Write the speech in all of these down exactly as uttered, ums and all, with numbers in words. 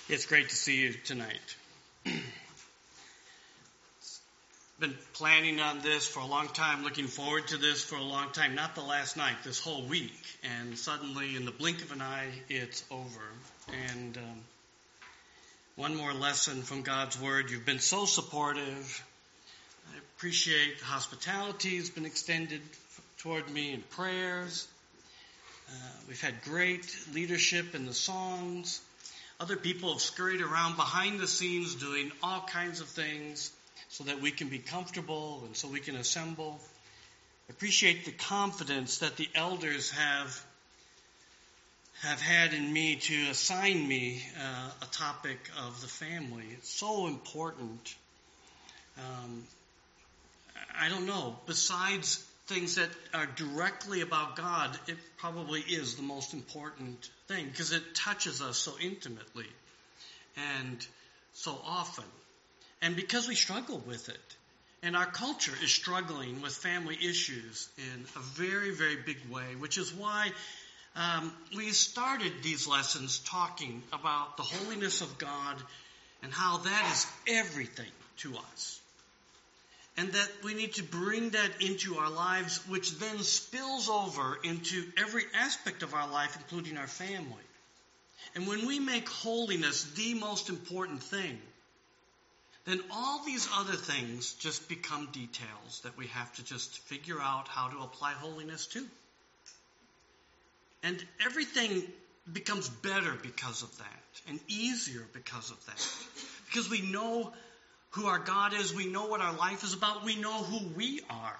It's great to see you tonight. Been planning on this for a long time, looking forward to this for a long time, not the last night, this whole week. And suddenly, in the blink of an eye, it's over. And um, one more lesson from God's Word. You've been so supportive. I appreciate the hospitality that's been extended toward me in prayers. Uh, we've had great leadership in the songs. Other people have scurried around behind the scenes doing all kinds of things so that we can be comfortable and so we can assemble. Appreciate the confidence that the elders have have had in me to assign me uh, a topic of the family. It's so important. Um, I don't know. Besides things that are directly about God, it probably is the most important thing because it touches us so intimately and so often. And because we struggle with it. And our culture is struggling with family issues in a very, very big way, which is why um, we started these lessons talking about the holiness of God and how that is everything to us. And that we need to bring that into our lives, which then spills over into every aspect of our life, including our family. And when we make holiness the most important thing, then all these other things just become details that we have to just figure out how to apply holiness to. And everything becomes better because of that, and easier because of that. Because we know who our God is, we know what our life is about, we know who we are.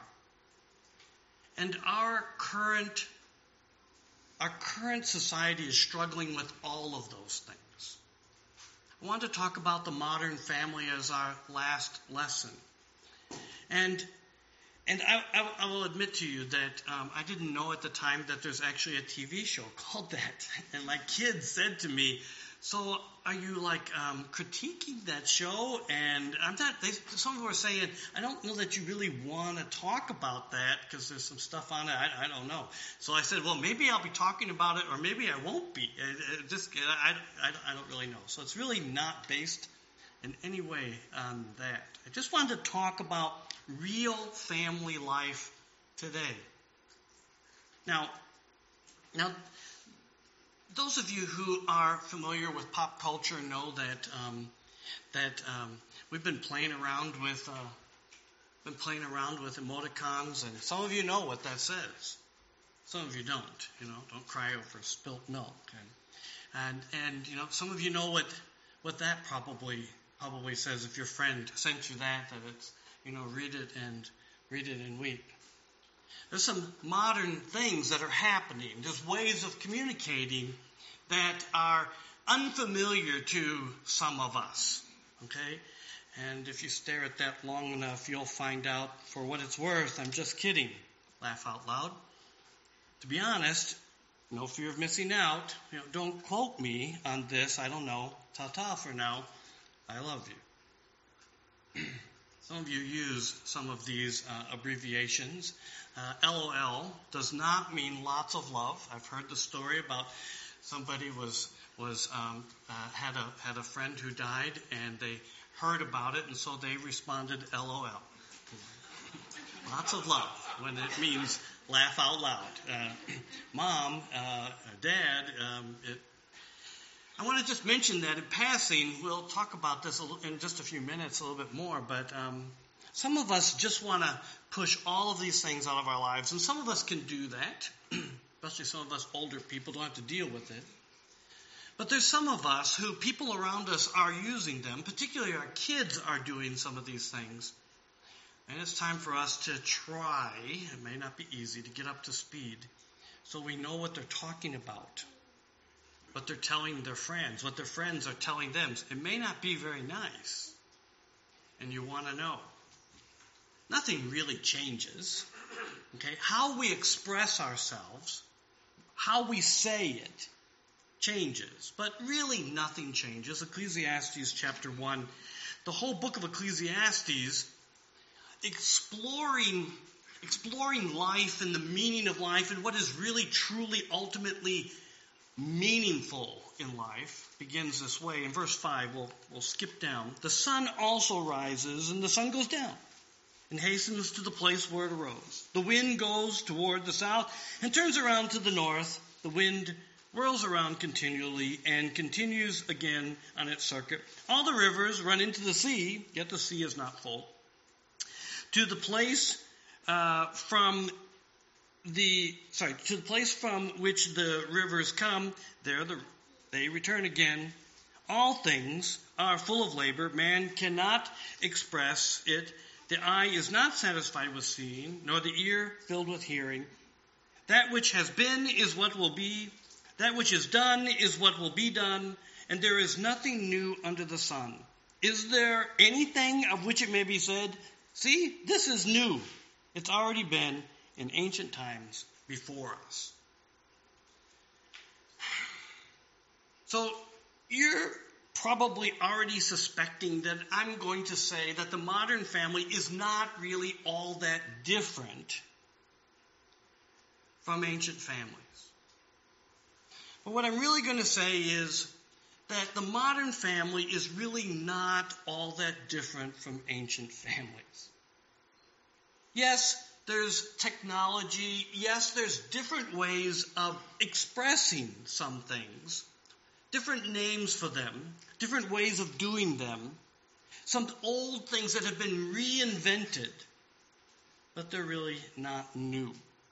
And our current, our current society is struggling with all of those things. I want to talk about the modern family as our last lesson. And and I, I, I will admit to you that um, I didn't know at the time that there's actually a T V show called that. And my kids said to me, so are you like um, critiquing that show? And I'm not. They, some people are saying, I don't know that you really want to talk about that because there's some stuff on it. I, I don't know. So I said, well, maybe I'll be talking about it, or maybe I won't be. It, it just I, I, I don't really know. So it's really not based in any way on that. I just wanted to talk about real family life today. Now, now. Those of you who are familiar with pop culture know that um, that um, we've been playing around with uh, been playing around with emoticons, and some of you know what that says. Some of you don't. You know, don't cry over spilt milk, and and and you know, some of you know what what that probably probably says. If your friend sent you that, that it's you know, read it and read it and weep. There's some modern things that are happening. There's ways of communicating that are unfamiliar to some of us, okay? And if you stare at that long enough, you'll find out, for what it's worth, I'm just kidding. Laugh out loud. To be honest, no fear of missing out. You know, don't quote me on this. I don't know. Ta-ta for now. I love you. Some of you use some of these uh, abbreviations. Uh, LOL does not mean lots of love. I've heard the story about somebody was was um, uh, had a had a friend who died, and they heard about it, and so they responded LOL. Lots of love when it means laugh out loud. Uh, Mom, uh, Dad, um, it, I want to just mention that in passing, we'll talk about this in just a few minutes, a little bit more, but um, some of us just want to push all of these things out of our lives, and some of us can do that, especially some of us older people don't have to deal with it. But there's some of us who people around us are using them, particularly our kids are doing some of these things. And it's time for us to try, it may not be easy, to get up to speed so we know what they're talking about. What they're telling their friends, what their friends are telling them. It may not be very nice, and you want to know. Nothing really changes. Okay, how we express ourselves, how we say it, changes, but really nothing changes. Ecclesiastes chapter one, the whole book of Ecclesiastes, exploring, exploring life and the meaning of life and what is really, truly, ultimately meaningful in life begins this way. In verse five, we'll, we'll skip down. The sun also rises and the sun goes down and hastens to the place where it arose. The wind goes toward the south and turns around to the north. The wind whirls around continually and continues again on its circuit. All the rivers run into the sea, yet the sea is not full. To the place uh, from the sorry to the place from which the rivers come, there the, they return again. All things are full of labor. Man cannot express it. The eye is not satisfied with seeing, nor the ear filled with hearing. That which has been is what will be. That which is done is what will be done. And there is nothing new under the sun. Is there anything of which it may be said, see, this is new? It's already been in ancient times before us. So you're probably already suspecting that I'm going to say that the modern family is not really all that different from ancient families. But what I'm really going to say is that the modern family is really not all that different from ancient families. Yes, there's technology. Yes, there's different ways of expressing some things. Different names for them, different ways of doing them, some old things that have been reinvented, but they're really not new.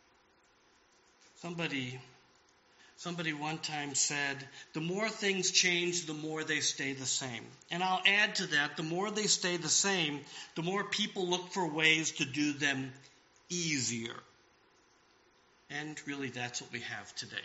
Somebody, somebody one time said, the more things change, the more they stay the same. And I'll add to that, the more they stay the same, the more people look for ways to do them easier. And really that's what we have today.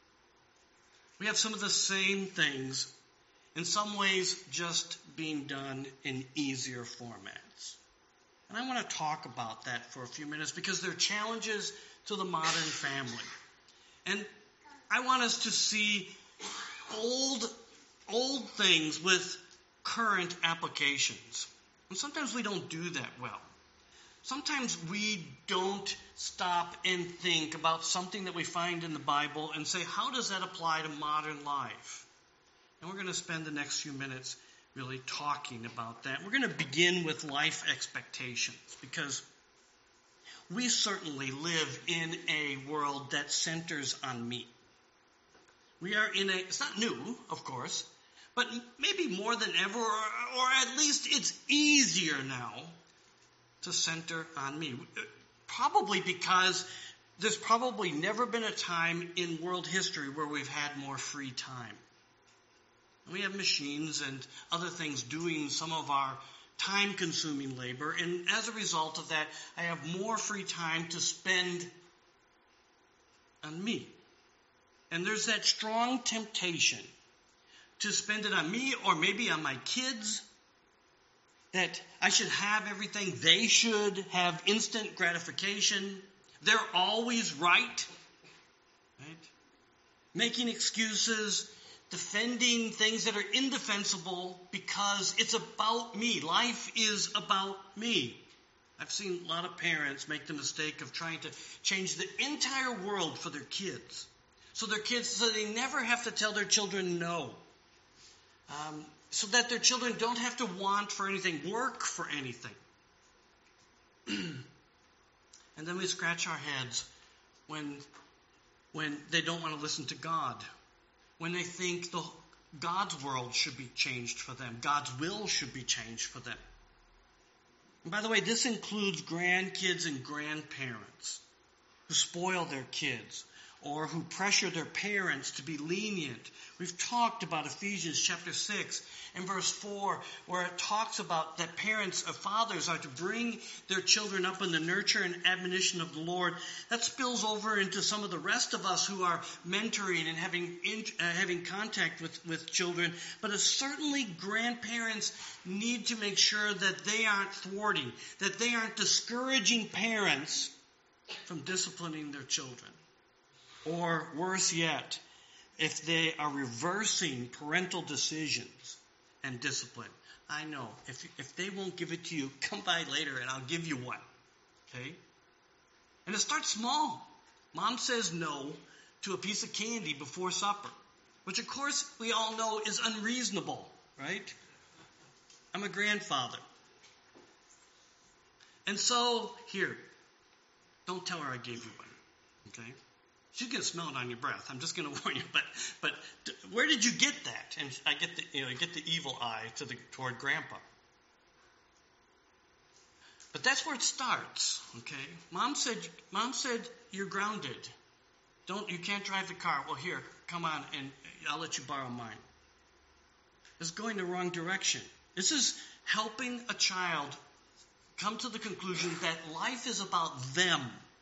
We have some of the same things, in some ways just being done in easier formats. And I want to talk about that for a few minutes because they're challenges to the modern family. And I want us to see old, old things with current applications. And sometimes we don't do that well. Sometimes we don't stop and think about something that we find in the Bible and say, how does that apply to modern life? And we're going to spend the next few minutes really talking about that. We're going to begin with life expectations because we certainly live in a world that centers on me. We are in a, it's not new, of course, but maybe more than ever, or, or at least it's easier now to center on me. Probably because there's probably never been a time in world history where we've had more free time. And we have machines and other things doing some of our time-consuming labor, and as a result of that, I have more free time to spend on me. And there's that strong temptation to spend it on me or maybe on my kids, that I should have everything. They should have instant gratification. They're always right. Right? Making excuses, defending things that are indefensible because it's about me. Life is about me. I've seen a lot of parents make the mistake of trying to change the entire world for their kids. So their kids, so they never have to tell their children no. Um, so that their children don't have to want for anything, work for anything. And then we scratch our heads when, when they don't want to listen to God, when they think the, God's world should be changed for them, God's will should be changed for them. And by the way, this includes grandkids and grandparents who spoil their kids, or who pressure their parents to be lenient. We've talked about Ephesians chapter six and verse four, where it talks about that parents or fathers are to bring their children up in the nurture and admonition of the Lord. That spills over into some of the rest of us who are mentoring and having in, uh, having contact with, with children. But it's certainly grandparents need to make sure that they aren't thwarting, that they aren't discouraging parents from disciplining their children. Or worse yet, if they are reversing parental decisions and discipline. I know, if if they won't give it to you, come by later and I'll give you one. Okay? And it starts small. Mom says no to a piece of candy before supper. which of course we all know is unreasonable, right? I'm a grandfather. And so, here, don't tell her I gave you one, okay? She's going to smell it on your breath. I'm just going to warn you. But but where did you get that? And I get the you know I get the evil eye to the toward Grandpa. But that's where it starts, okay? Mom said Mom said you're grounded. Don't you can't drive the car. Well, here, come on, and I'll let you borrow mine. It's going the wrong direction. This is helping a child come to the conclusion that life is about them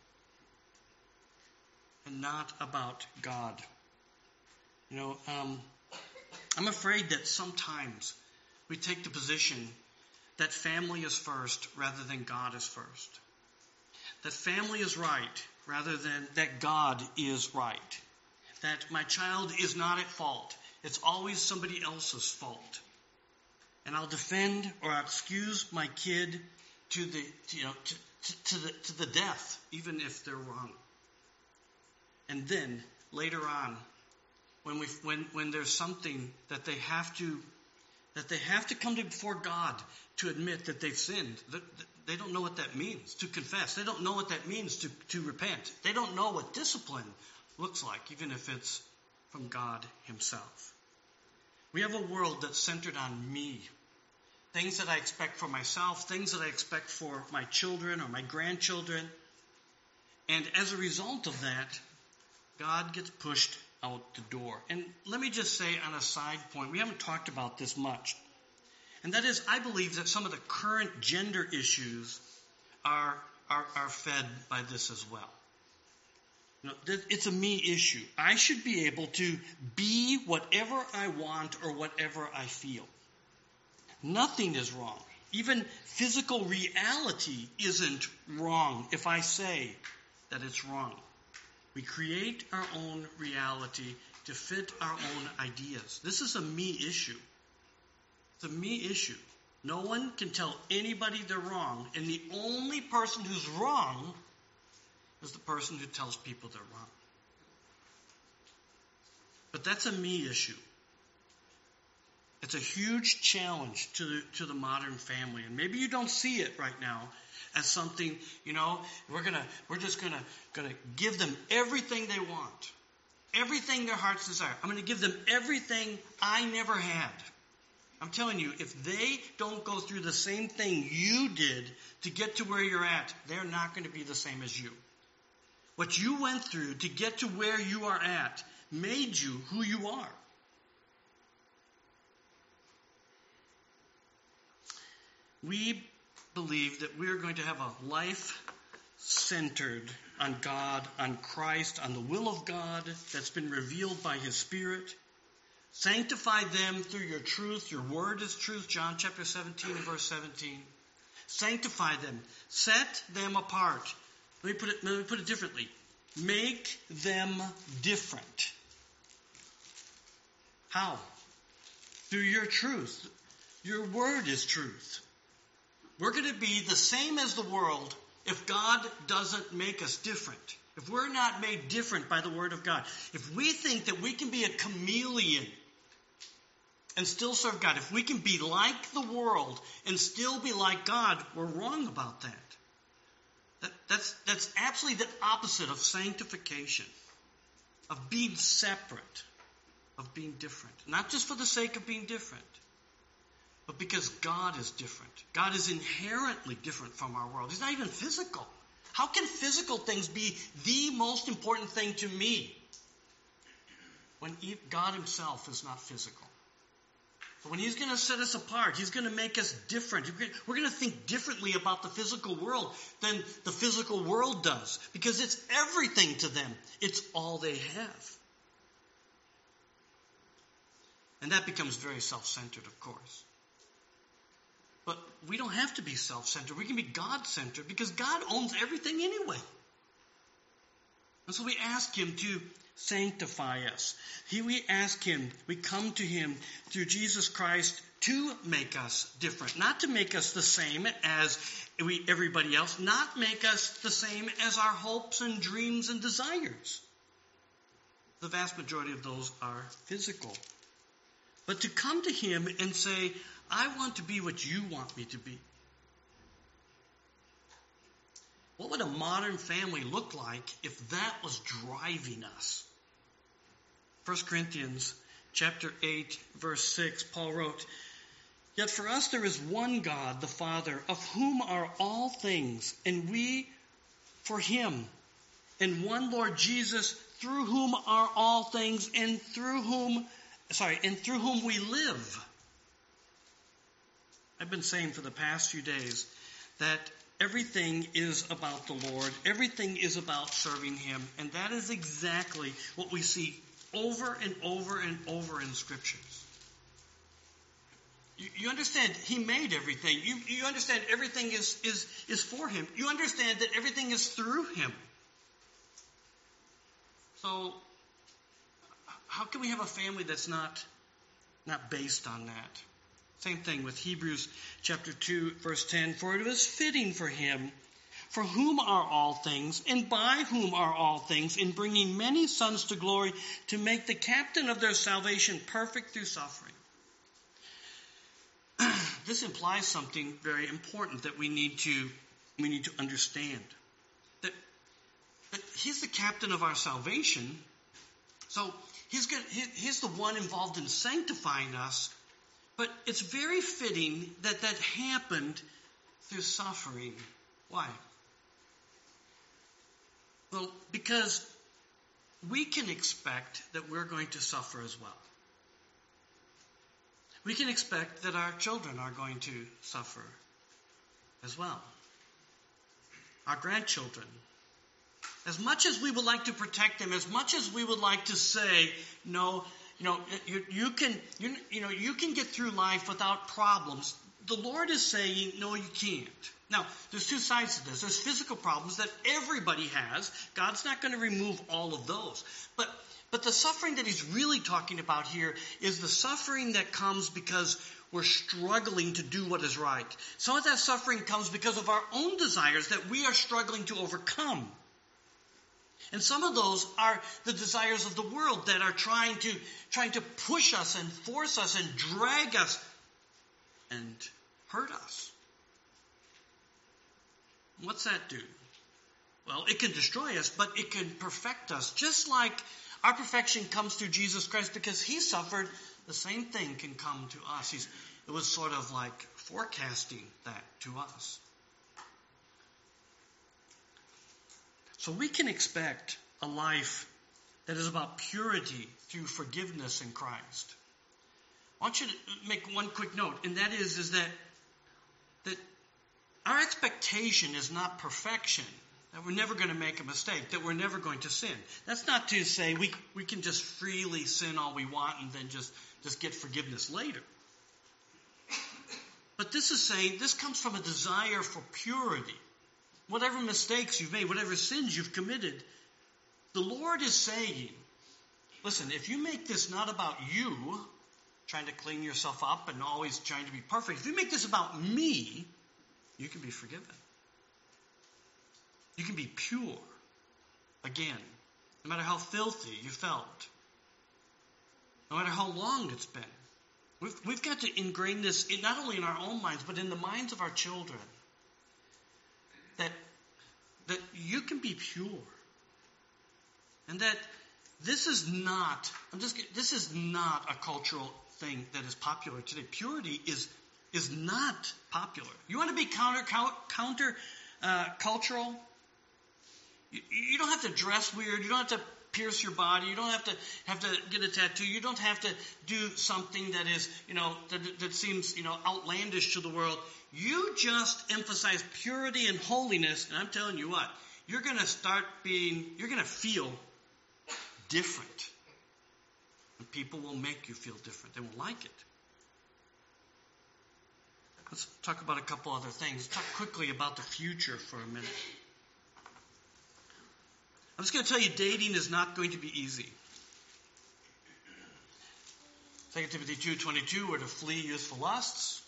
and not about God. You know, um, I'm afraid that sometimes we take the position that family is first rather than God is first. That family is right rather than that God is right. That my child is not at fault. It's always somebody else's fault. And I'll defend or I'll excuse my kid to the you know to, to, to the to the death, even if they're wrong. And then later on, when we when when there's something that they have to that they have to come to before God to admit that they've sinned, that they don't know what that means to confess. They don't know what that means to to repent. They don't know what discipline looks like, even if it's from God Himself. We have a world that's centered on me. Things that I expect for myself, things that I expect for my children or my grandchildren. And as a result of that, God gets pushed out the door. And let me just say on a side point, we haven't talked about this much. And that is, I believe that some of the current gender issues are, are, are fed by this as well. You know, it's a me issue. I should be able to be whatever I want or whatever I feel. Nothing is wrong. Even physical reality isn't wrong if I say that it's wrong. We create our own reality to fit our own ideas. This is a me issue. It's a me issue. No one can tell anybody they're wrong, and the only person who's wrong is the person who tells people they're wrong. But that's a me issue. It's a huge challenge to the, to the modern family. And maybe you don't see it right now as something, you know, we're gonna we're just gonna gonna give them everything they want. Everything their hearts desire. I'm gonna give them everything I never had. I'm telling you, if they don't go through the same thing you did to get to where you're at, they're not going to be the same as you. What you went through to get to where you are at made you who you are. We believe that we're going to have a life centered on God, on Christ, on the will of God that's been revealed by His Spirit. Sanctify them through your truth. Your word is truth. John chapter seventeen and verse seventeen. Sanctify them. Set them apart. Let me put it, let me put it differently. Make them different. How? Through your truth. Your word is truth. We're going to be the same as the world if God doesn't make us different. If we're not made different by the word of God. If we think that we can be a chameleon and still serve God. If we can be like the world and still be like God, we're wrong about that. that that's, that's absolutely the opposite of sanctification. Of being separate. Of being different. Not just for the sake of being different. But because God is different. God is inherently different from our world. He's not even physical. How can physical things be the most important thing to me when God Himself is not physical? But when He's going to set us apart, He's going to make us different. We're going to think differently about the physical world than the physical world does. Because it's everything to them. It's all they have. And that becomes very self-centered, of course. But we don't have to be self-centered. We can be God-centered because God owns everything anyway. And so we ask Him to sanctify us. He, we ask Him, we come to Him through Jesus Christ to make us different. Not to make us the same as we, everybody else. Not make us the same as our hopes and dreams and desires. the vast majority of those are physical. But to come to him and say, I want to be what you want me to be. What would a modern family look like if that was driving us? First Corinthians chapter eight, verse six, Paul wrote, Yet for us there is one God, the Father, of whom are all things, and we for him, and one Lord Jesus, through whom are all things, and through whom, sorry, and through whom we live. I've been saying for the past few days that everything is about the Lord. Everything is about serving him. And that is exactly what we see over and over and over in Scriptures. You, you understand he made everything. You, you understand everything is, is, is for him. You understand that everything is through him. So how can we have a family that's not, not based on that? Same thing with Hebrews chapter two, verse ten. For it was fitting for him, for whom are all things, and by whom are all things, in bringing many sons to glory, to make the captain of their salvation perfect through suffering. This implies something very important that we need to, we need to understand. That, that he's the captain of our salvation, so he's, good, he, he's the one involved in sanctifying us. But it's very fitting that that happened through suffering. Why? Well, because we can expect that we're going to suffer as well. We can expect that our children are going to suffer as well. Our grandchildren. As much as we would like to protect them, as much as we would like to say, no, You know, you, you can you, you know you can get through life without problems. The Lord is saying, no, you can't. Now, there's two sides to this. There's physical problems that everybody has. God's not going to remove all of those. But but the suffering that he's really talking about here is the suffering that comes because we're struggling to do what is right. Some of that suffering comes because of our own desires that we are struggling to overcome. And some of those are the desires of the world that are trying to trying to push us and force us and drag us and hurt us. What's that do? Well, it can destroy us, but it can perfect us. Just like our perfection comes through Jesus Christ because he suffered, the same thing can come to us. He's, it was sort of like forecasting that to us. So we can expect a life that is about purity through forgiveness in Christ. I want you to make one quick note, and that is, is that, that our expectation is not perfection, that we're never going to make a mistake, that we're never going to sin. That's not to say we, we can just freely sin all we want and then just, just get forgiveness later. But this is saying, this comes from a desire for purity. Whatever mistakes you've made, whatever sins you've committed, the Lord is saying, listen, if you make this not about you, trying to clean yourself up and always trying to be perfect, if you make this about me, you can be forgiven. You can be pure again, no matter how filthy you felt, no matter how long it's been. We've, we've got to ingrain this in, not only in our own minds, but in the minds of our children. That, that you can be pure. And that this is not, I'm just this is not a cultural thing that is popular today. Purity is, is not popular. You want to be counter, counter uh, cultural? You, you don't have to dress weird. You don't have to pierce your body. You don't have to have to get a tattoo. You don't have to do something that is, you know, that, that seems, you know, outlandish to the world. You just emphasize purity and holiness, and I'm telling you what, you're going to start being, you're going to feel different. And people will make you feel different. They won't like it. Let's talk about a couple other things. Talk quickly about the future for a minute. I'm just going to tell you, dating is not going to be easy. Second Timothy two twenty-two, we're to flee youthful lusts.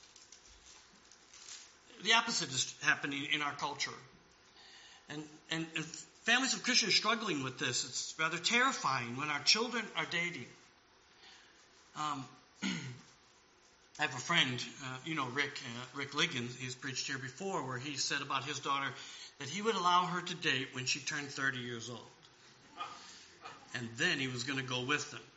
The opposite is happening in our culture. And, and, and families of Christians are struggling with this. It's rather terrifying when our children are dating. Um, I have a friend, uh, you know, Rick, uh, Rick Liggins, he's preached here before, where he said about his daughter that he would allow her to date when she turned thirty years old. And then he was going to go with them.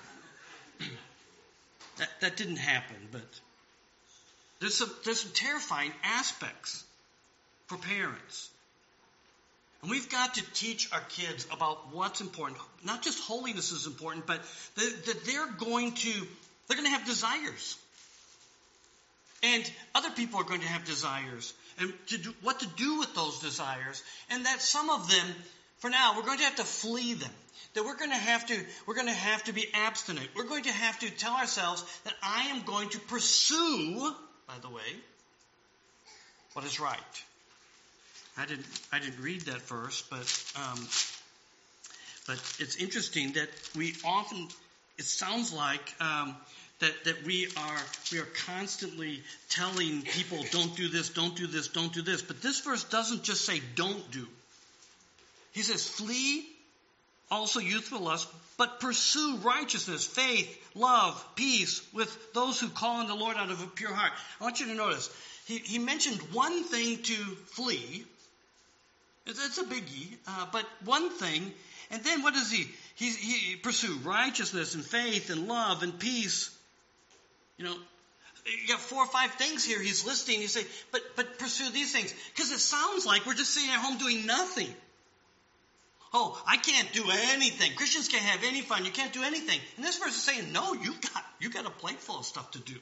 that, that didn't happen, but there's some, there's some terrifying aspects for parents. And we've got to teach our kids about what's important. Not just holiness is important, but that, that they're going to, they're going to have desires. And other people are going to have desires. And to do, what to do with those desires. And that some of them, for now, we're going to have to flee them. That we're going to have to, we're going to have to be abstinent. We're going to have to tell ourselves that I am going to pursue, by the way, what is right. I didn't, I didn't read that verse, but, um, but it's interesting that we often, it sounds like, um, that, that we are, we are constantly telling people, don't do this, don't do this, don't do this. But this verse doesn't just say don't do. He says, flee also youthful lust, but pursue righteousness, faith, love, peace with those who call on the Lord out of a pure heart. I want you to notice, he, he mentioned one thing to flee. It's, it's a biggie, uh, but one thing. And then what does he? He, he pursue righteousness and faith and love and peace. You know, you got four or five things here he's listing. You say, but but pursue these things. Because it sounds like we're just sitting at home doing nothing. Oh, I can't do anything. Christians can't have any fun. You can't do anything. And this verse is saying, no, you got you got a plate full of stuff to do.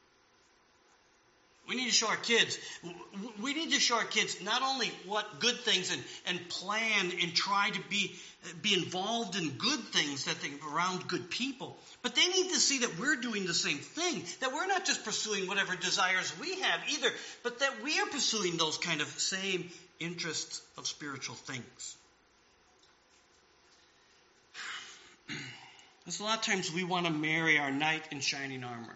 We need to show our kids, we need to show our kids not only what good things and, and plan and try to be be involved in good things that they around good people, but they need to see that we're doing the same thing, that we're not just pursuing whatever desires we have either, but that we are pursuing those kind of same interests of spiritual things. There's a lot of times we want to marry our knight in shining armor.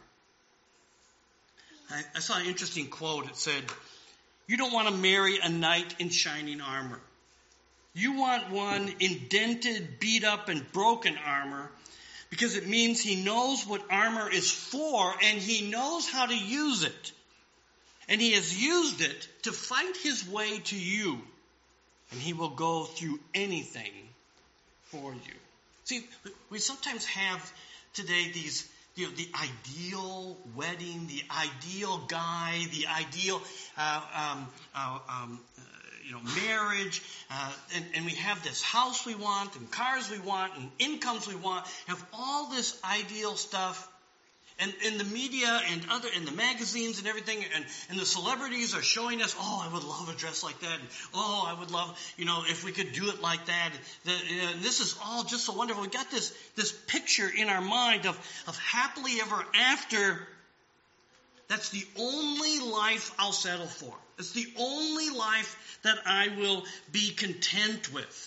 I, I saw an interesting quote. It said, you don't want to marry a knight in shining armor. You want one in dented, beat up, and broken armor because it means he knows what armor is for and he knows how to use it. And he has used it to fight his way to you. And he will go through anything for you. See, we sometimes have today these, you know, the ideal wedding, the ideal guy, the ideal, uh, um, uh, um, uh, you know, marriage, uh, and, and we have this house we want, and cars we want, and incomes we want, have all this ideal stuff. And in the media and other, in the magazines and everything, and, and the celebrities are showing us, oh, I would love a dress like that. And, oh, I would love, you know, if we could do it like that. The, and this is all just so wonderful. We got this this picture in our mind of, of happily ever after. That's the only life I'll settle for. It's the only life that I will be content with.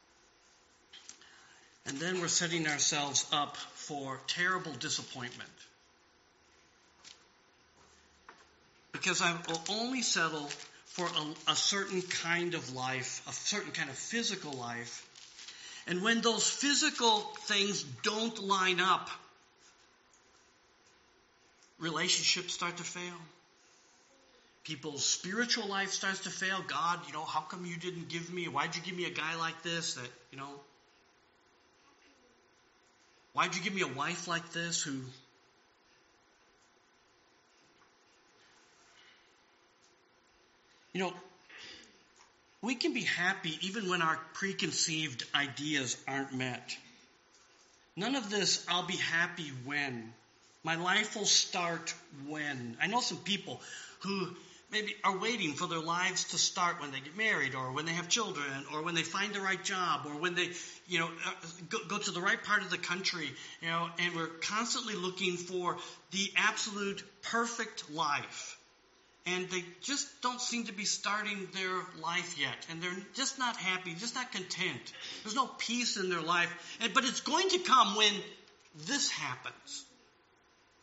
And then we're setting ourselves up for terrible disappointment. Because I will only settle for a, a certain kind of life, a certain kind of physical life. And when those physical things don't line up, relationships start to fail. People's spiritual life starts to fail. God, you know, how come you didn't give me, why'd you give me a guy like this that, you know, why'd you give me a wife like this who, you know, we can be happy even when our preconceived ideas aren't met. None of this, I'll be happy when. My life will start when. I know some people who maybe are waiting for their lives to start when they get married or when they have children or when they find the right job or when they, you know, go, go to the right part of the country, you know, and we're constantly looking for the absolute perfect life. And they just don't seem to be starting their life yet. And they're just not happy, just not content. There's no peace in their life. And, but it's going to come when this happens.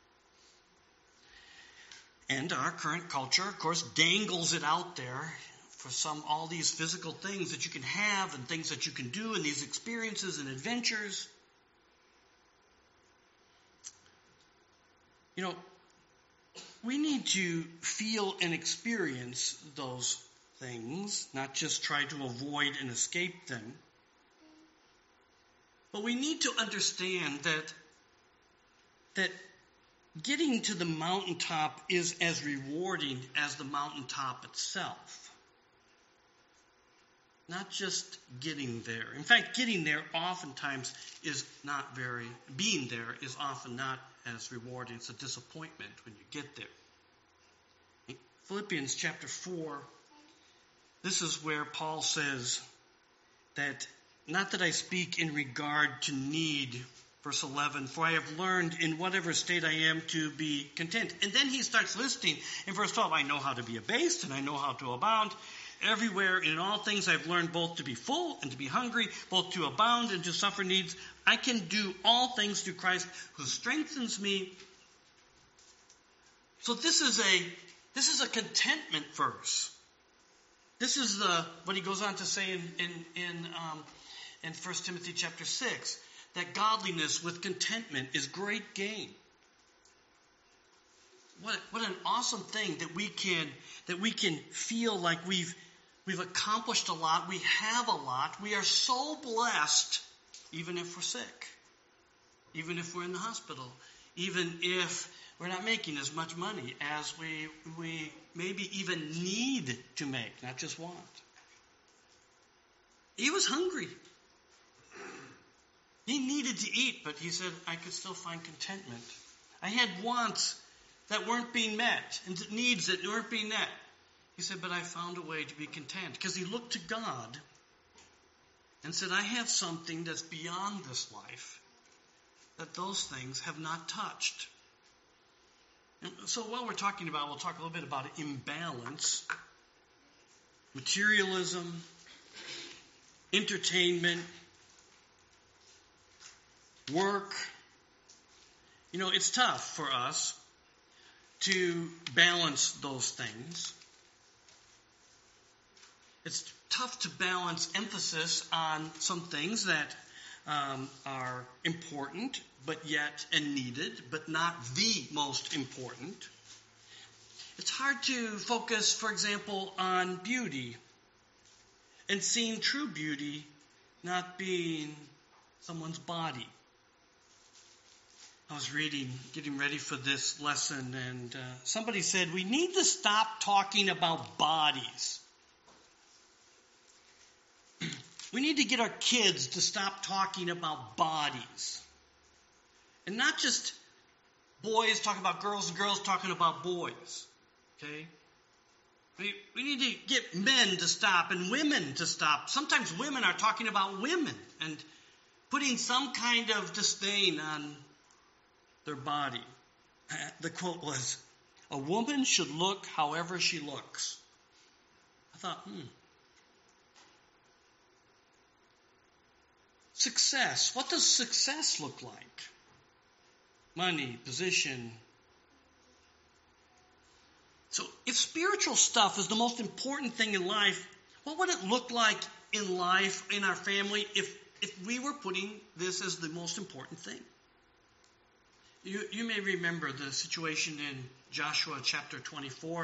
And our current culture, of course, dangles it out there for some, all these physical things that you can have and things that you can do and these experiences and adventures. You know, we need to feel and experience those things, not just try to avoid and escape them. But we need to understand that, that getting to the mountaintop is as rewarding as the mountaintop itself. Not just getting there. In fact, getting there oftentimes is not very, being there is often not as rewarding. It's a disappointment when you get there. In Philippians chapter four, this is where Paul says that, not that I speak in regard to need, verse eleven, for I have learned in whatever state I am to be content. And then he starts listing in verse twelve, I know how to be abased and I know how to abound. Everywhere in all things I've learned both to be full and to be hungry, both to abound and to suffer needs. I can do all things through Christ who strengthens me. So this is a this is a contentment verse. This is the what he goes on to say in in in, um, in First Timothy chapter six, that godliness with contentment is great gain. What what an awesome thing that we can that we can feel like we've we've accomplished a lot, we have a lot, we are so blessed, even if we're sick, even if we're in the hospital, even if we're not making as much money as we we maybe even need to make, not just want. He was hungry. He needed to eat, but he said, I could still find contentment. I had wants that weren't being met, and needs that weren't being met. He said, but I found a way to be content. Because he looked to God and said, I have something that's beyond this life that those things have not touched. And so what we're talking about, we'll talk a little bit about imbalance, materialism, entertainment, work. You know, it's tough for us to balance those things. It's tough to balance emphasis on some things that um, are important, but yet and needed, but not the most important. It's hard to focus, for example, on beauty and seeing true beauty not being someone's body. I was reading, getting ready for this lesson, and uh, somebody said, we need to stop talking about bodies. We need to get our kids to stop talking about bodies. And not just boys talking about girls and girls talking about boys. Okay? We, we need to get men to stop and women to stop. Sometimes women are talking about women and putting some kind of disdain on their body. The quote was, a woman should look however she looks. I thought, hmm. Success. What does success look like? Money, position. So if spiritual stuff is the most important thing in life, what would it look like in life, in our family, if, if we were putting this as the most important thing? You, you may remember the situation in Joshua chapter twenty-four.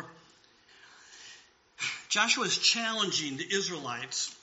Joshua is challenging the Israelites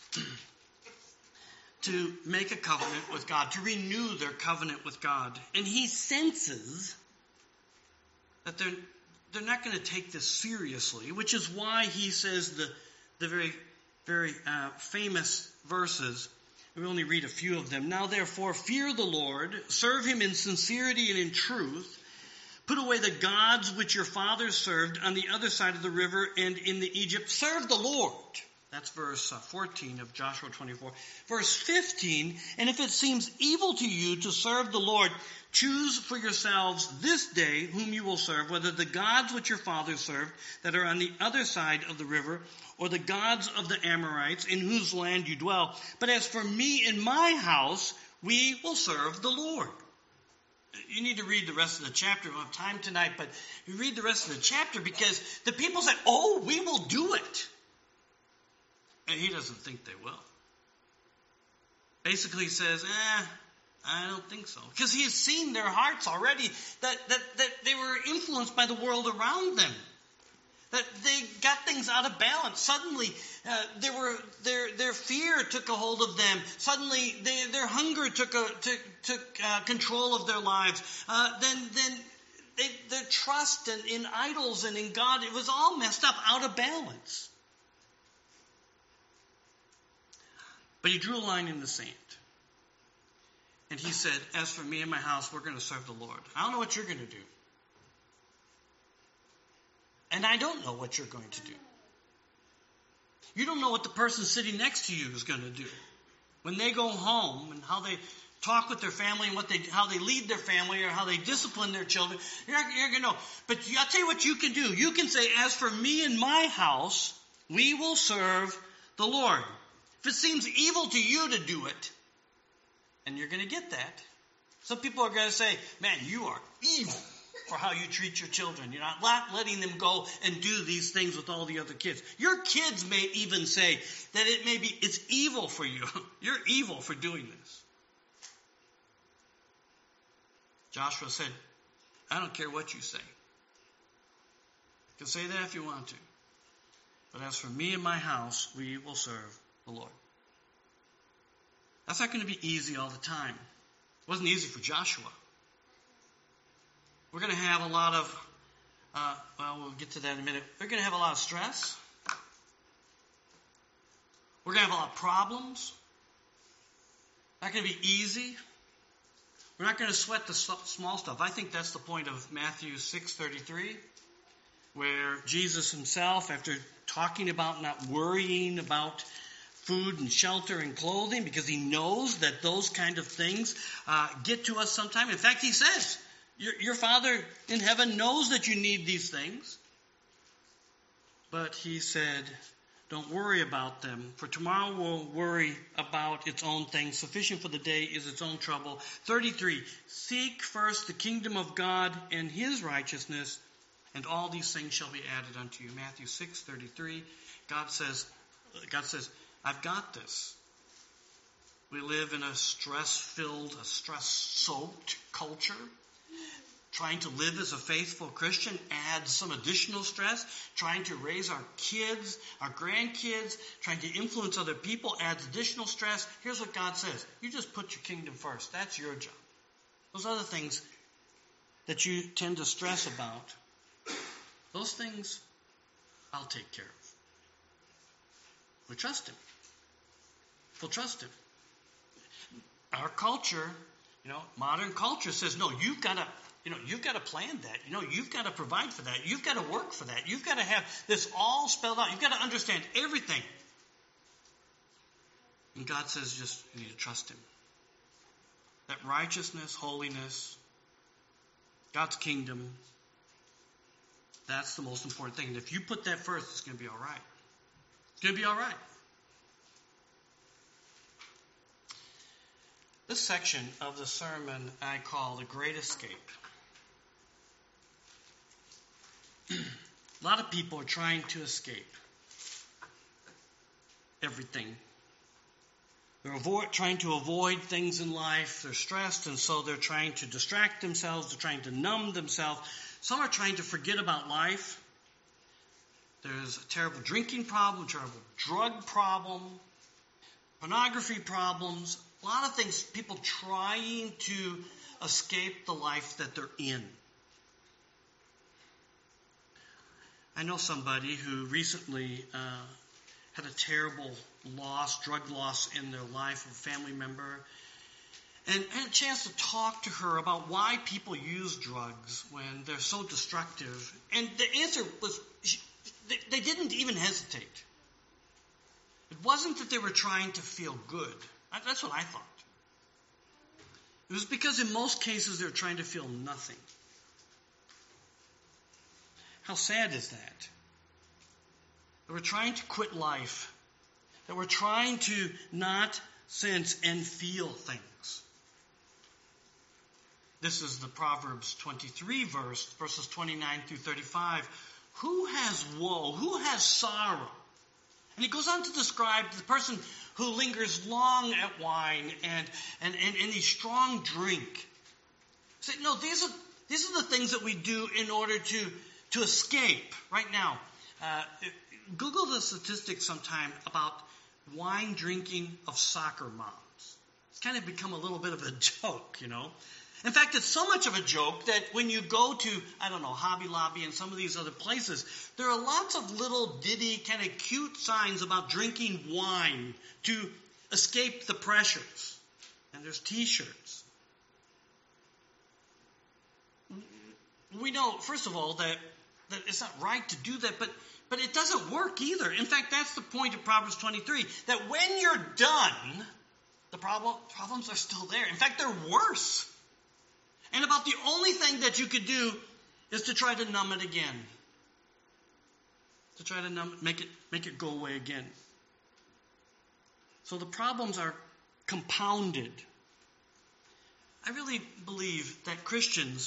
to make a covenant with God, to renew their covenant with God. And he senses that they're, they're not going to take this seriously, which is why he says the, the very, very uh, famous verses. We only read a few of them. Now therefore, fear the Lord, serve him in sincerity and in truth. Put away the gods which your fathers served on the other side of the river and in the Egypt. Serve the Lord. That's verse fourteen of Joshua twenty-four. Verse fifteen, and if it seems evil to you to serve the Lord, choose for yourselves this day whom you will serve, whether the gods which your fathers served that are on the other side of the river, or the gods of the Amorites in whose land you dwell. But as for me and my house, we will serve the Lord. You need to read the rest of the chapter. We don't have time tonight, but you read the rest of the chapter because the people said, oh, we will do it. And he doesn't think they will. Basically he says, eh, I don't think so. Because he has seen their hearts already, that, that, that they were influenced by the world around them. That they got things out of balance. Suddenly, uh, there were their their fear took a hold of them. Suddenly, they, their hunger took a, took, took uh, control of their lives. Uh, then then they, their trust in, in idols and in God, it was all messed up, out of balance. But he drew a line in the sand. And he said, as for me and my house, we're going to serve the Lord. I don't know what you're going to do. And I don't know what you're going to do. You don't know what the person sitting next to you is going to do. When they go home and how they talk with their family and what they, how they lead their family or how they discipline their children, you're, you're going to know. But I'll tell you what you can do. You can say, as for me and my house, we will serve the Lord. If it seems evil to you to do it, and you're going to get that. Some people are going to say, man, you are evil for how you treat your children. You're not letting them go and do these things with all the other kids. Your kids may even say that it may be, it's evil for you. You're evil for doing this. Joshua said, I don't care what you say. You can say that if you want to. But as for me and my house, we will serve the Lord. That's not going to be easy all the time. It wasn't easy for Joshua. We're going to have a lot of, uh, well, we'll get to that in a minute. We're going to have a lot of stress. We're going to have a lot of problems. Not going to be easy. We're not going to sweat the small stuff. I think that's the point of Matthew six thirty-three, where Jesus himself, after talking about not worrying about food and shelter and clothing, because he knows that those kind of things uh, get to us sometime. In fact, he says, Your, your Father in heaven knows that you need these things. But he said, don't worry about them, for tomorrow will worry about its own things. Sufficient for the day is its own trouble. thirty-three, seek first the kingdom of God and his righteousness, and all these things shall be added unto you. Matthew six thirty-three, God says, God says, I've got this. We live in a stress-filled, a stress-soaked culture. Trying to live as a faithful Christian adds some additional stress. Trying to raise our kids, our grandkids, trying to influence other people adds additional stress. Here's what God says. You just put your kingdom first. That's your job. Those other things that you tend to stress about, those things I'll take care of. We trust him. We'll trust him. Our culture, you know, modern culture says, no, you've got to, you know, you've got to plan that. You know, you've got to provide for that. You've got to work for that. You've got to have this all spelled out. You've got to understand everything. And God says just, you need to trust him. That righteousness, holiness, God's kingdom, that's the most important thing. And if you put that first, it's going to be all right. It's going to be all right. This section of the sermon I call The Great Escape. A lot of people are trying to escape everything. They're avoid, trying to avoid things in life. They're stressed, and so they're trying to distract themselves. They're trying to numb themselves. Some are trying to forget about life. There's a terrible drinking problem, a terrible drug problem, pornography problems, a lot of things, people trying to escape the life that they're in. I know somebody who recently uh, had a terrible loss, drug loss in their life, a family member, and had a chance to talk to her about why people use drugs when they're so destructive. And the answer was, she, they, they didn't even hesitate. It wasn't that they were trying to feel good. That's what I thought. It was because in most cases they were trying to feel nothing. How sad is that? They were trying to quit life. They were trying to not sense and feel things. This is the Proverbs twenty-three verse, verses twenty-nine through thirty-five. Who has woe? Who has sorrow? And he goes on to describe the person who lingers long at wine and, and, and, and a strong drink. Say, no, these are, these are the things that we do in order to, to escape. Right now, uh, Google the statistics sometime about wine drinking of soccer moms. It's kind of become a little bit of a joke, you know. In fact, it's so much of a joke that when you go to, I don't know, Hobby Lobby and some of these other places, there are lots of little ditty, kind of cute signs about drinking wine to escape the pressures. And there's T-shirts. We know, first of all, that, that it's not right to do that, but, but it doesn't work either. In fact, that's the point of Proverbs twenty-three, that when you're done, the problem, problems are still there. In fact, they're worse. And about the only thing that you could do is to try to numb it again. To try to numb it, make it, make it go away again. So the problems are compounded. I really believe that Christians,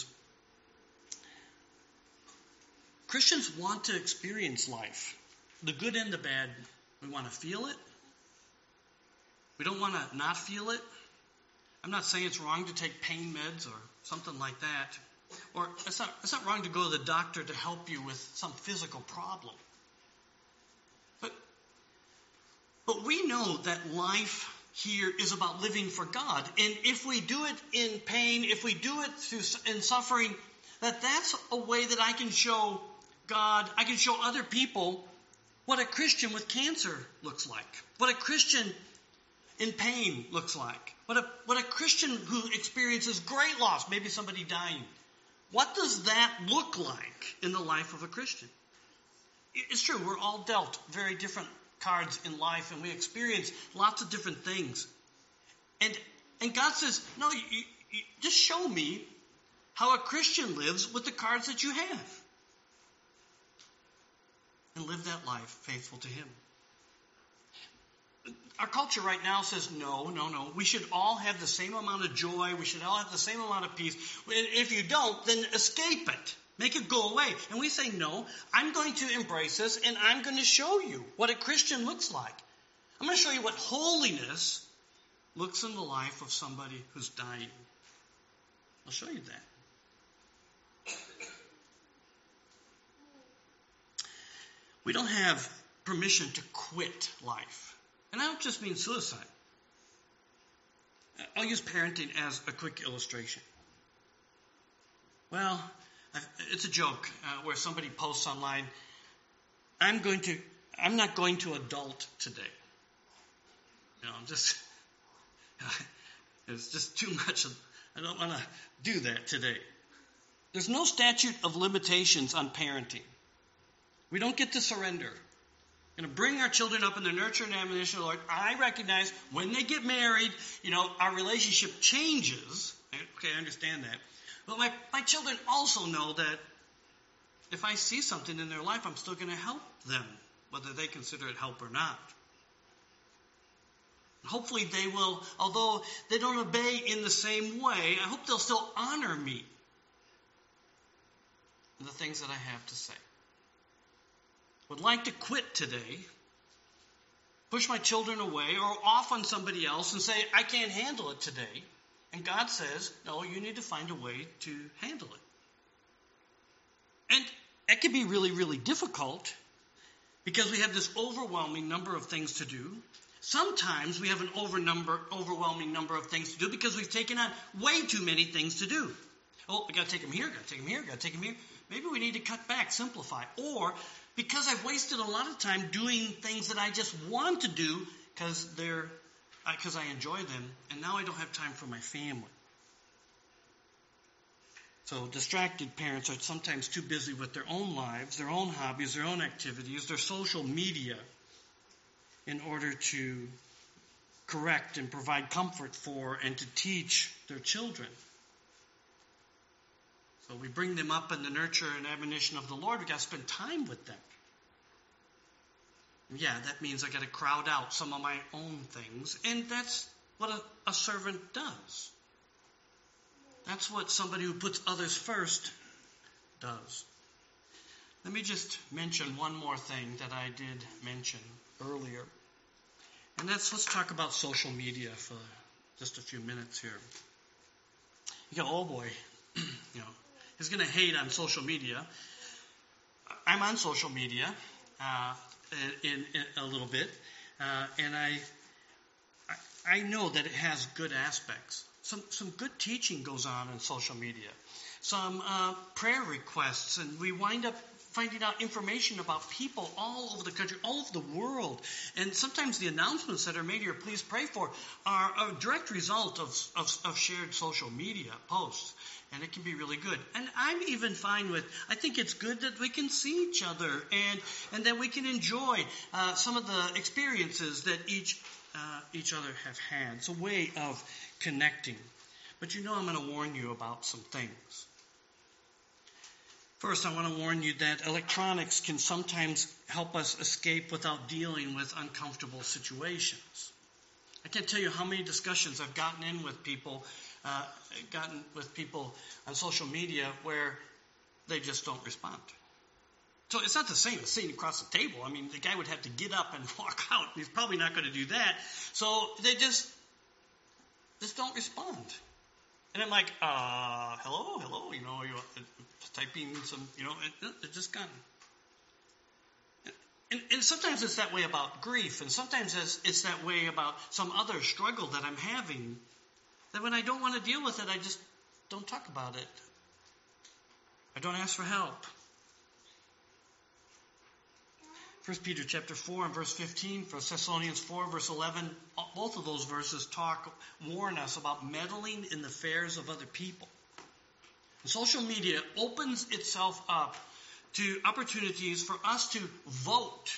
Christians want to experience life. The good and the bad. We want to feel it. We don't want to not feel it. I'm not saying it's wrong to take pain meds or something like that. Or it's not, it's not wrong to go to the doctor to help you with some physical problem. But, but we know that life here is about living for God. And if we do it in pain, if we do it through in suffering, that that's a way that I can show God, I can show other people what a Christian with cancer looks like. What a Christian in pain looks like. What a, what a Christian who experiences great loss, maybe somebody dying. What does that look like in the life of a Christian? It's true, we're all dealt very different cards in life, and we experience lots of different things. And and God says, no, you, you, just show me how a Christian lives with the cards that you have. And live that life faithful to Him. Our culture right now says, no, no, no. We should all have the same amount of joy. We should all have the same amount of peace. If you don't, then escape it. Make it go away. And we say, no, I'm going to embrace this, and I'm going to show you what a Christian looks like. I'm going to show you what holiness looks in the life of somebody who's dying. I'll show you that. We don't have permission to quit life. And I don't just mean suicide. I'll use parenting as a quick illustration. Well, it's a joke uh, where somebody posts online, I'm going to, I'm not going to adult today. You know, I'm just, it's just too much. Of, I don't want to do that today. There's no statute of limitations on parenting. We don't get to surrender. We're going to bring our children up in the nurture and admonition of the Lord. I recognize when they get married, you know, our relationship changes. Okay, I understand that. But my, my children also know that if I see something in their life, I'm still going to help them, whether they consider it help or not. Hopefully they will, although they don't obey in the same way, I hope they'll still honor me in the things that I have to say. Would like to quit today, push my children away, or off on somebody else and say, I can't handle it today. And God says, no, you need to find a way to handle it. And that can be really, really difficult because we have this overwhelming number of things to do. Sometimes we have an over number, overwhelming number of things to do because we've taken on way too many things to do. Oh, I got to take them here, got to take them here, got to take them here. Maybe we need to cut back, simplify. Or because I've wasted a lot of time doing things that I just want to do because they're because I enjoy them, and now I don't have time for my family. So distracted parents are sometimes too busy with their own lives, their own hobbies, their own activities, their social media, in order to correct and provide comfort for and to teach their children. So we bring them up in the nurture and admonition of the Lord. We've got to spend time with them. Yeah, that means I got to crowd out some of my own things. And that's what a, a servant does. That's what somebody who puts others first does. Let me just mention one more thing that I did mention earlier. And that's, let's talk about social media for just a few minutes here. You go, oh boy, you know, he's going to hate on social media. I'm on social media uh, in, in a little bit, uh, and I, I I know that it has good aspects. Some some good teaching goes on in social media. Some uh, prayer requests, and we wind up finding out information about people all over the country, all over the world. And sometimes the announcements that are made here, please pray for, are a direct result of, of, of shared social media posts. And it can be really good. And I'm even fine with, I think it's good that we can see each other and, and that we can enjoy uh, some of the experiences that each, uh, each other have had. It's a way of connecting. But you know I'm going to warn you about some things. First, I want to warn you that electronics can sometimes help us escape without dealing with uncomfortable situations. I can't tell you how many discussions I've gotten in with people, uh, gotten with people on social media where they just don't respond. So it's not the same as sitting across the table. I mean, the guy would have to get up and walk out. He's probably not going to do that. So they just, just don't respond. And I'm like, uh, hello, hello, you know, you're typing some, you know, they're just gone. And, and sometimes it's that way about grief, and sometimes it's, it's that way about some other struggle that I'm having, that when I don't want to deal with it, I just don't talk about it. I don't ask for help. First Peter chapter four and verse fifteen, First Thessalonians four verse eleven, both of those verses talk, warn us about meddling in the affairs of other people. And social media opens itself up to opportunities for us to vote,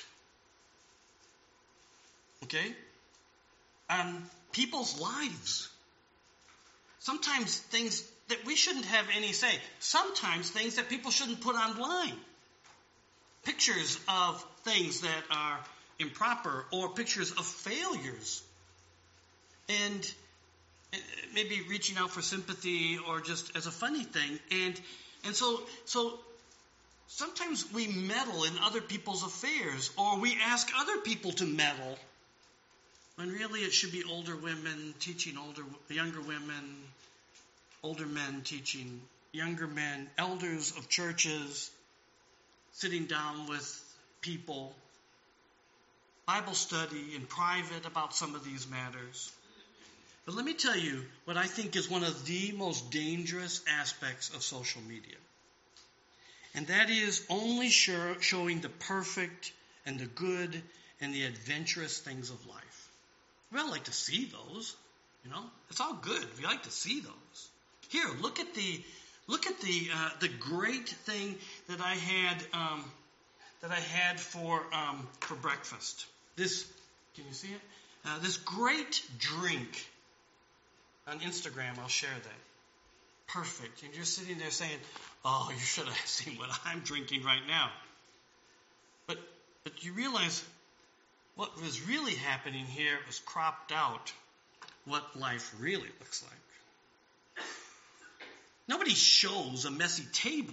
okay, on people's lives. Sometimes things that we shouldn't have any say. Sometimes things that people shouldn't put online. Pictures of things that are improper, or pictures of failures. And maybe reaching out for sympathy or just as a funny thing. And and so so sometimes we meddle in other people's affairs, or we ask other people to meddle, when really it should be older women teaching older younger women, older men teaching younger men, elders of churches sitting down with people, Bible study in private about some of these matters. But let me tell you what I think is one of the most dangerous aspects of social media. And that is only show, showing the perfect and the good and the adventurous things of life. We all like to see those, you know. It's all good. We like to see those. Here, look at the look at the uh, the great thing that I had um, that I had for um, for breakfast. This, can you see it? Uh, this great drink. On Instagram, I'll share that. Perfect. And you're sitting there saying, oh, you should have seen what I'm drinking right now. But but you realize what was really happening here was cropped out what life really looks like. Nobody shows a messy table.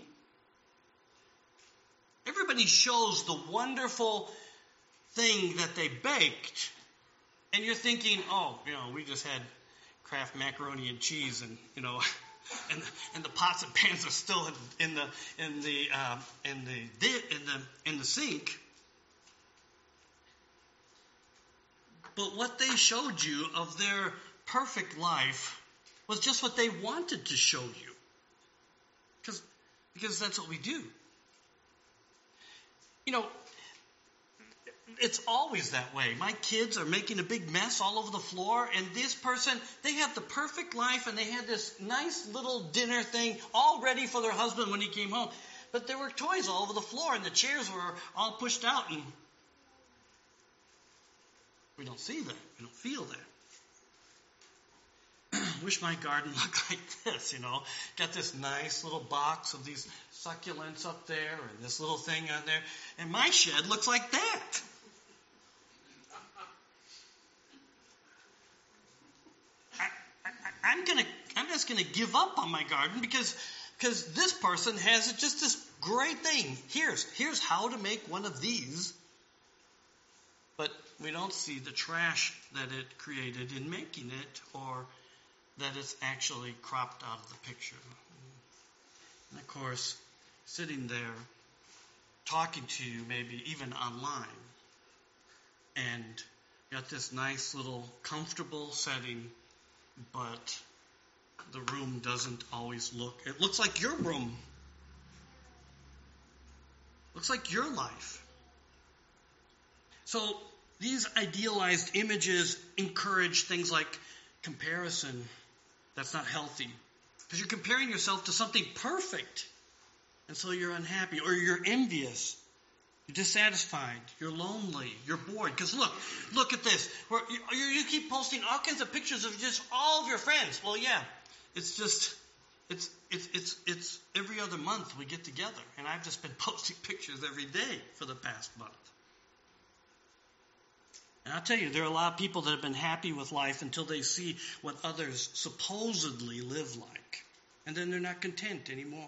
Everybody shows the wonderful thing that they baked. And you're thinking, oh, you know, we just had Kraft macaroni and cheese, and you know, and and the pots and pans are still in, in the in the uh, in the in the in the sink. But what they showed you of their perfect life was just what they wanted to show you, because because that's what we do. You know, it's always that way. My kids are making a big mess all over the floor, and this person, they have the perfect life, and they had this nice little dinner thing all ready for their husband when he came home. But there were toys all over the floor, and the chairs were all pushed out, and we don't see that. We don't feel that. Wish my garden looked like this, you know. Got this nice little box of these succulents up there, and this little thing on there, and my shed looks like that. I'm gonna, I'm just gonna give up on my garden because, because this person has just this great thing. Here's, here's how to make one of these. But we don't see the trash that it created in making it, or that it's actually cropped out of the picture. And of course, sitting there, talking to you maybe even online, and got this nice little comfortable setting, but the room doesn't always look, it looks like your room. Looks like your life. So these idealized images encourage things like comparison. That's not healthy. Because you're comparing yourself to something perfect. And so you're unhappy, or you're envious. You're dissatisfied. You're lonely. You're bored. Because look, look at this. Where you, you keep posting all kinds of pictures of just all of your friends. Well, yeah, it's just, it's, it's, it's, it's every other month we get together. And I've just been posting pictures every day for the past month. And I'll tell you, there are a lot of people that have been happy with life until they see what others supposedly live like. And then they're not content anymore.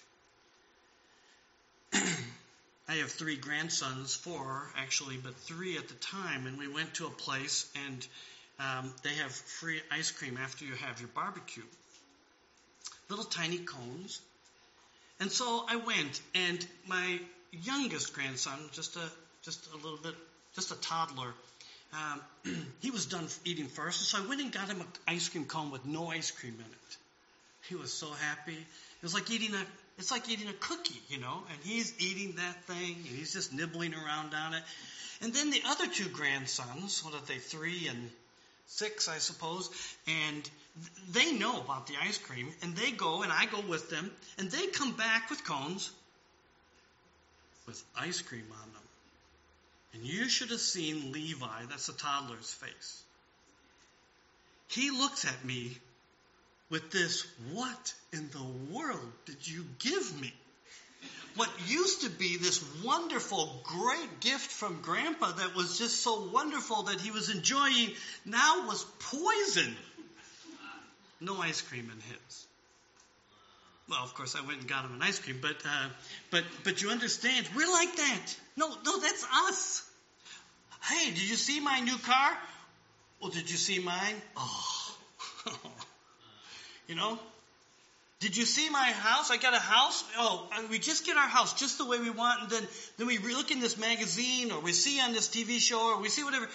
I have three grandsons, four actually, but three at the time. And we went to a place and um, they have free ice cream after you have your barbecue. Little tiny cones. And so I went, and my youngest grandson, just a just a little bit, just a toddler, um, he was done eating first. So I went and got him an ice cream cone with no ice cream in it. He was so happy. It was like eating a, it's like eating a cookie, you know, and he's eating that thing, and he's just nibbling around on it. And then the other two grandsons, what are they, three and six, I suppose, and they know about the ice cream, and they go, and I go with them, and they come back with cones with ice cream on them. And you should have seen Levi, that's the toddler's face. He looks at me with this, what in the world did you give me? What used to be this wonderful, great gift from Grandpa that was just so wonderful that he was enjoying, now was poison. No ice cream in his. Well, of course, I went and got him an ice cream, but uh, but but you understand, we're like that. No, no, that's us. Hey, did you see my new car? Well, did you see mine? Oh, you know. Did you see my house? I got a house. Oh, we just get our house just the way we want, and then then we look in this magazine, or we see on this T V show, or we see whatever.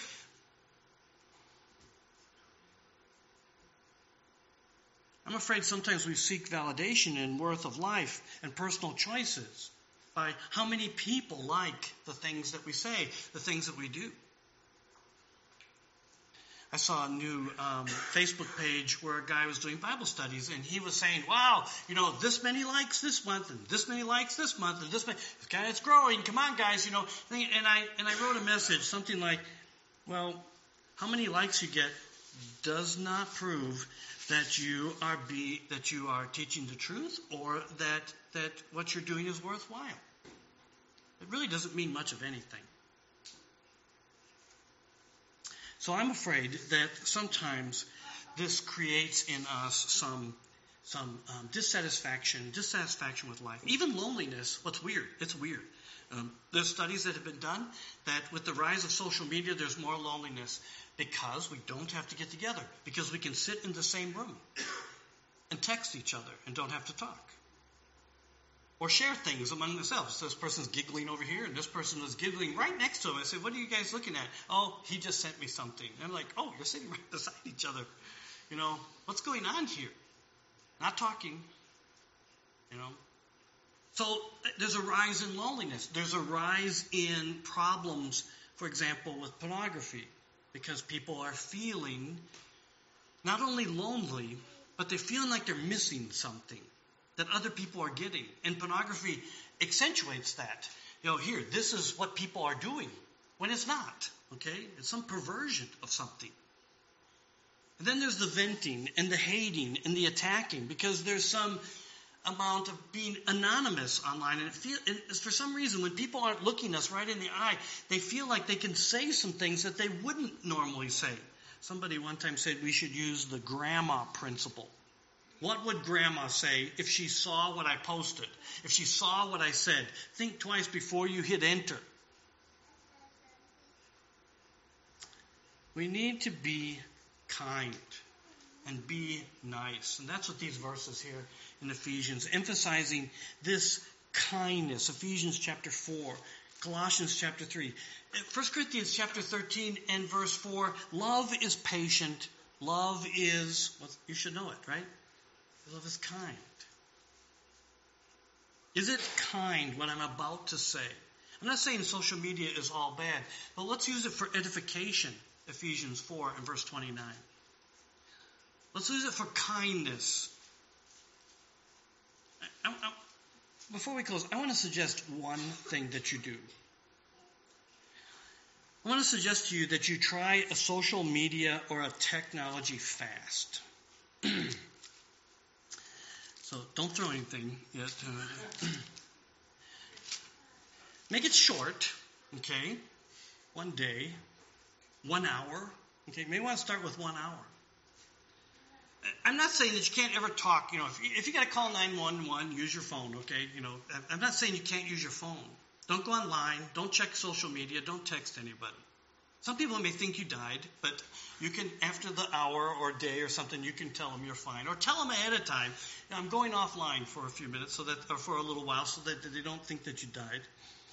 I'm afraid sometimes we seek validation in worth of life and personal choices by how many people like the things that we say, the things that we do. I saw a new um, Facebook page where a guy was doing Bible studies, and he was saying, wow, you know, this many likes this month, and this many likes this month, and this many, this guy, it's growing, come on, guys, you know. And I, and I wrote a message, something like, well, how many likes you get does not prove that you are be that you are teaching the truth, or that that what you're doing is worthwhile. It really doesn't mean much of anything. So I'm afraid that sometimes this creates in us some some um, dissatisfaction, dissatisfaction with life, even loneliness. What's weird? It's weird. Um, there's studies that have been done that with the rise of social media, there's more loneliness because we don't have to get together, because we can sit in the same room and text each other and don't have to talk. Or share things among themselves. This person's giggling over here, and this person was giggling right next to him. I said, what are you guys looking at? Oh, he just sent me something. And I'm like, oh, you're sitting right beside each other. You know, what's going on here? Not talking, you know. So there's a rise in loneliness. There's a rise in problems, for example, with pornography, because people are feeling not only lonely, but they're feeling like they're missing something that other people are getting. And pornography accentuates that. You know, here, this is what people are doing, when it's not, okay? It's some perversion of something. And then there's the venting and the hating and the attacking, because there's some amount of being anonymous online. And, it feel, and for some reason, when people aren't looking us right in the eye, they feel like they can say some things that they wouldn't normally say. Somebody one time said we should use the grandma principle. What would Grandma say if she saw what I posted? If she saw what I said? Think twice before you hit enter. We need to be kind and be nice. And that's what these verses here in Ephesians, emphasizing this kindness. Ephesians chapter four, Colossians chapter three. First Corinthians chapter thirteen and verse four, love is patient. Love is, well, you should know it, right? Love is kind. Is it kind what I'm about to say? I'm not saying social media is all bad, but let's use it for edification. Ephesians four and verse twenty-nine. Let's use it for kindness. I, I, before we close, I want to suggest one thing that you do. I want to suggest to you that you try a social media or a technology fast. So don't throw anything yet. Make it short, okay? One day, one hour. Okay, you may want to start with one hour. I'm not saying that you can't ever talk. You know, if you, if you got to call nine one one, use your phone, okay? You know, I'm not saying you can't use your phone. Don't go online. Don't check social media. Don't text anybody. Some people may think you died, but you can, after the hour or day or something, you can tell them you're fine. Or tell them ahead of time, I'm going offline for a few minutes, so that, or for a little while, so that they don't think that you died.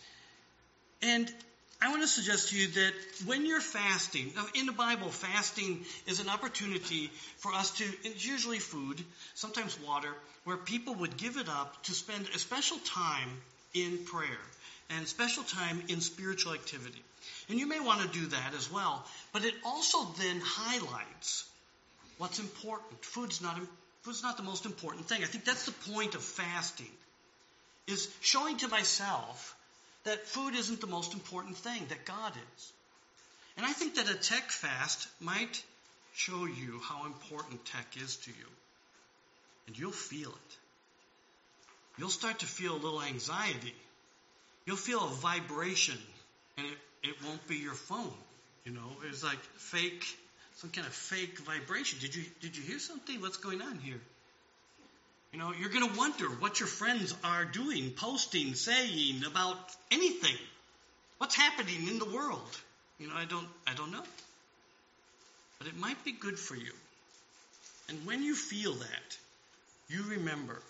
And I want to suggest to you that when you're fasting, now in the Bible, fasting is an opportunity for us to, it's usually food, sometimes water, where people would give it up to spend a special time in prayer and special time in spiritual activity. And you may want to do that as well, but it also then highlights what's important. Food's not, food's not the most important thing. I think that's the point of fasting, is showing to myself that food isn't the most important thing, that God is. And I think that a tech fast might show you how important tech is to you. And you'll feel it. You'll start to feel a little anxiety. You'll feel a vibration, and it, it won't be your phone. You know, it's like fake, some kind of fake vibration. Did you did you hear something? What's going on here? You know, you're going to wonder what your friends are doing, posting, saying about anything. What's happening in the world? You know, I don't I don't know. But it might be good for you. And when you feel that, you remember.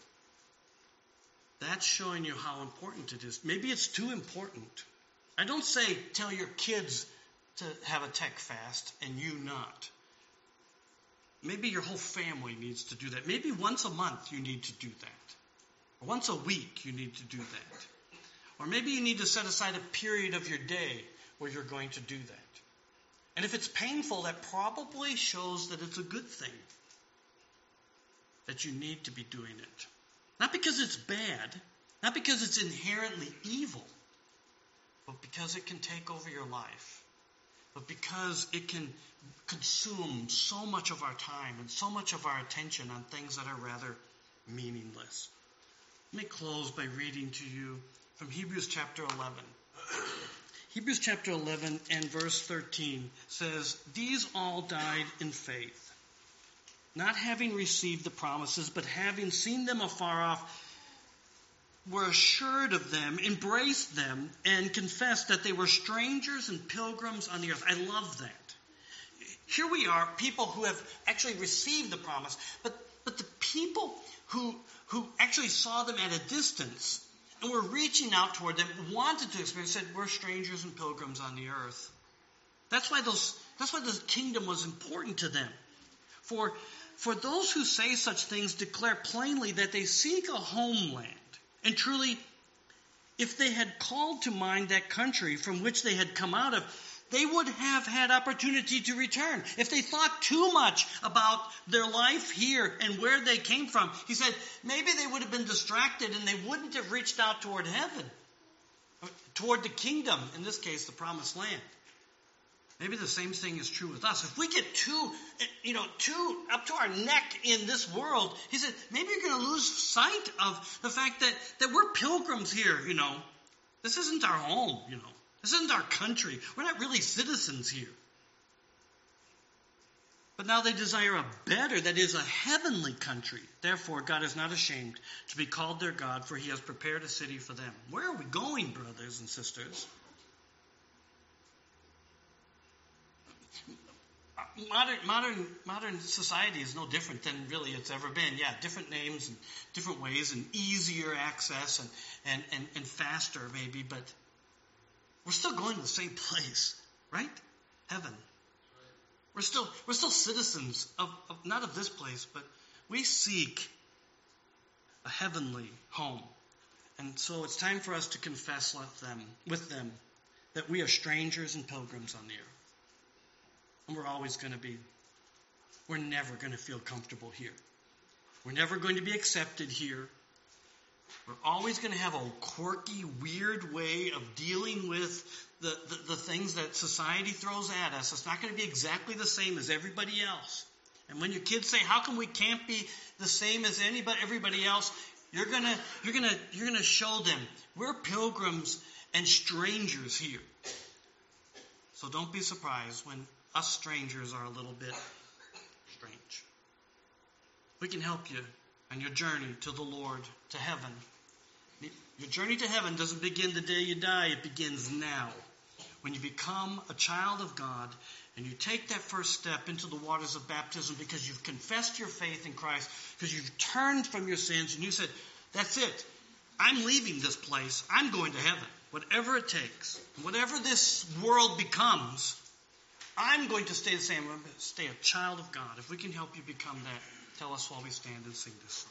That's showing you how important it is. Maybe it's too important. I don't say tell your kids to have a tech fast and you not. Maybe your whole family needs to do that. Maybe once a month you need to do that. Or once a week you need to do that. Or maybe you need to set aside a period of your day where you're going to do that. And if it's painful, that probably shows that it's a good thing. That you need to be doing it. Not because it's bad, not because it's inherently evil, but because it can take over your life. But because it can consume so much of our time and so much of our attention on things that are rather meaningless. Let me close by reading to you from Hebrews chapter eleven. Hebrews chapter eleven and verse thirteen says, "These all died in faith, not having received the promises, but having seen them afar off, were assured of them, embraced them, and confessed that they were strangers and pilgrims on the earth." I love that. Here we are, people who have actually received the promise, but, but the people who, who actually saw them at a distance and were reaching out toward them, wanted to experience, said, we're strangers and pilgrims on the earth. That's why those, that's why the kingdom was important to them. For, for those who say such things declare plainly that they seek a homeland. And truly, if they had called to mind that country from which they had come out of, they would have had opportunity to return. If they thought too much about their life here and where they came from, he said, maybe they would have been distracted and they wouldn't have reached out toward heaven, toward the kingdom, in this case, the promised land. Maybe the same thing is true with us. If we get too, you know, too up to our neck in this world, he said, maybe you're going to lose sight of the fact that, that we're pilgrims here, you know. This isn't our home, you know. This isn't our country. We're not really citizens here. But now they desire a better, that is, a heavenly country. Therefore, God is not ashamed to be called their God, for he has prepared a city for them. Where are we going, brothers and sisters? Modern, modern, modern society is no different than really it's ever been. Yeah, different names and different ways and easier access and, and, and, and faster maybe, but we're still going to the same place, right? Heaven. We're still we're still citizens of, of not of this place, but we seek a heavenly home. And so it's time for us to confess with them, with them that we are strangers and pilgrims on the earth. And we're always going to be. We're never going to feel comfortable here. We're never going to be accepted here. We're always going to have a quirky, weird way of dealing with the, the, the things that society throws at us. It's not going to be exactly the same as everybody else. And when your kids say, how come we can't be the same as anybody, everybody else, you're going to you're going to you're going to show them we're pilgrims and strangers here. So don't be surprised when us strangers are a little bit strange. We can help you on your journey to the Lord, to heaven. Your journey to heaven doesn't begin the day you die. It begins now. When you become a child of God and you take that first step into the waters of baptism because you've confessed your faith in Christ, because you've turned from your sins and you said, that's it. I'm leaving this place. I'm going to heaven. Whatever it takes. Whatever this world becomes, I'm going to stay the same. I'm going to stay a child of God. If we can help you become that, tell us while we stand and sing this song.